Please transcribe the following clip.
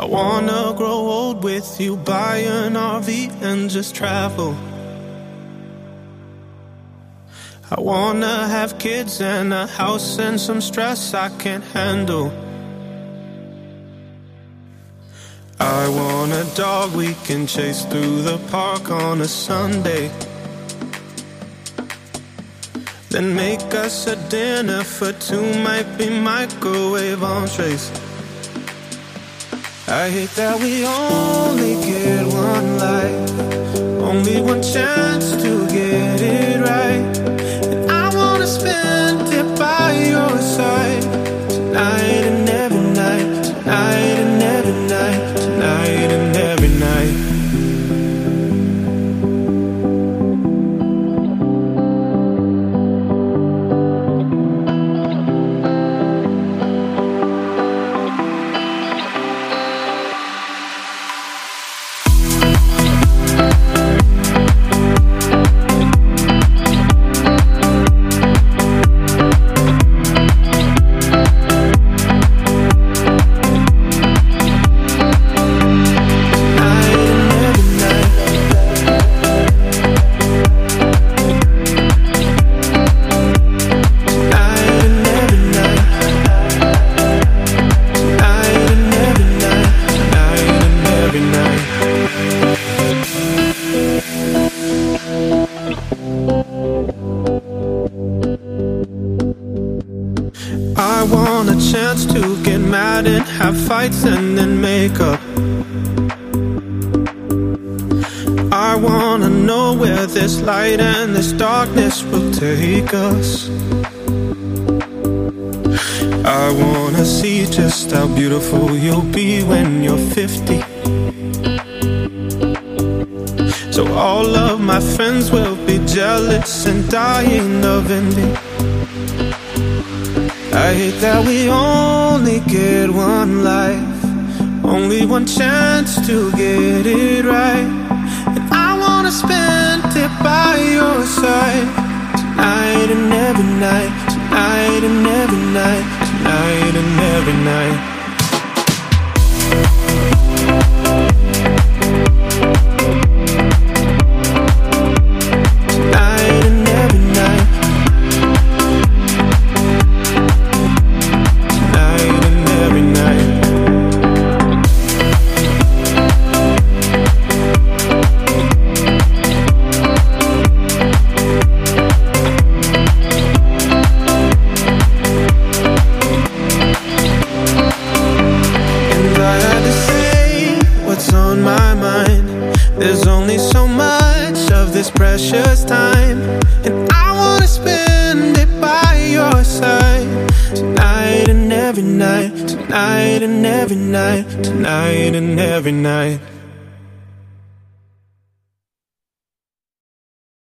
wanna grow old with you, buy an RV and just travel. I wanna have kids and a house and some stress I can't handle. I want a dog we can chase through the park on a Sunday, then make us a dinner for two, might be microwave entrees. I hate that we only get one life, only one chance to get it right. And I wanna spend it by your side, tonight and every night, tonight and every night, tonight and every night. I want a chance to get mad and have fights and then make up. I wanna know where this light and this darkness will take us. I wanna see just how beautiful you'll be when you're 50, so all of my friends will be jealous and dying of envy. I hate that we only get one life, only one chance to get it right. And I wanna spend it by your side, tonight and every night, tonight and every night, tonight and every night. There's only so much of this precious time, and I wanna spend it by your side, tonight and every night, tonight and every night, tonight and every night.